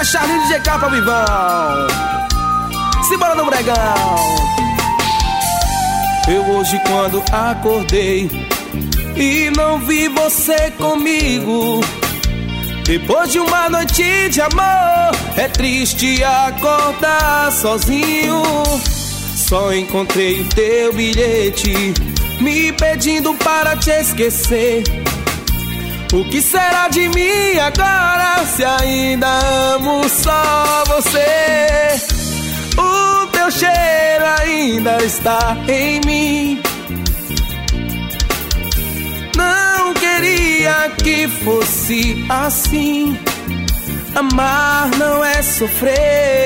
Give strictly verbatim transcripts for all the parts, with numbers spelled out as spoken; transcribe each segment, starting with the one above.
Charlinho D J Capa Vivão. Simbora no Bregão. Eu hoje quando acordei e não vi você comigo, depois de uma noite de amor, é triste acordar sozinho. Só encontrei o teu bilhete me pedindo para te esquecer. O que será de mim agora se ainda amo só você? O teu cheiro ainda está em mim. Não queria que fosse assim. Amar não é sofrer.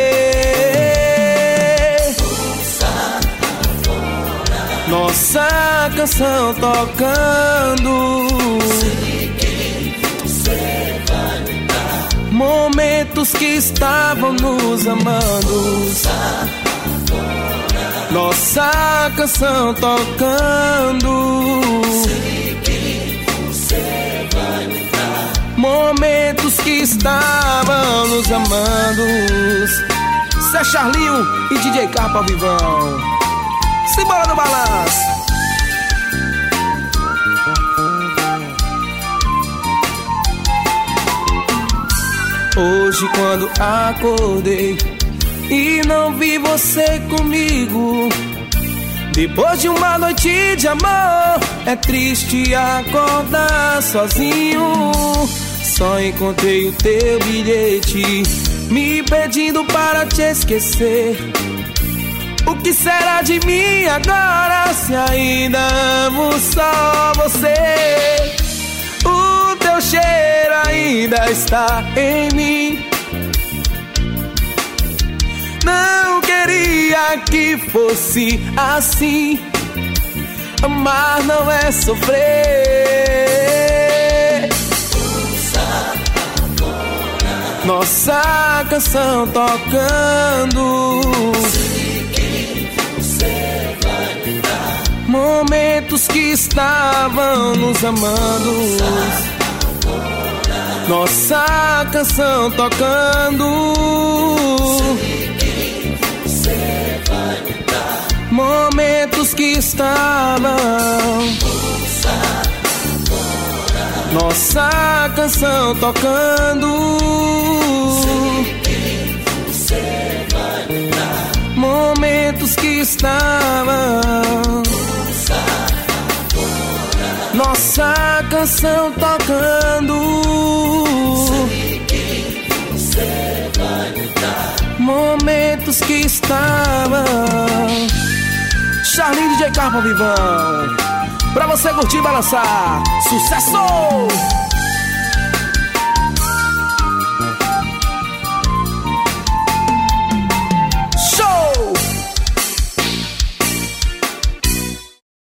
Nossa canção tocando. Sei quem você vai me dar. Momentos que estavam nos amando. Nossa canção tocando. Sei quem você vai me dar. Momentos que estavam nos amando. Cê Charlinho e D J Capa Vivão. Simbora no balanço. Hoje quando acordei e não vi você comigo, depois de uma noite de amor, é triste acordar sozinho. Só encontrei o teu bilhete me pedindo para te esquecer. O que será de mim agora se ainda amo só você? O teu cheiro ainda está em mim. Não queria que fosse assim. Amar não é sofrer. Nossa canção tocando. Momentos que estavam nos amando. Nossa canção tocando. Momentos que estavam. Nossa canção tocando. Momentos que estavam. Nossa canção tocando. Sei quem você vai me dar. Momentos que estavam. Charlinho D J Capa Vivão. Pra você curtir e balançar. Sucesso!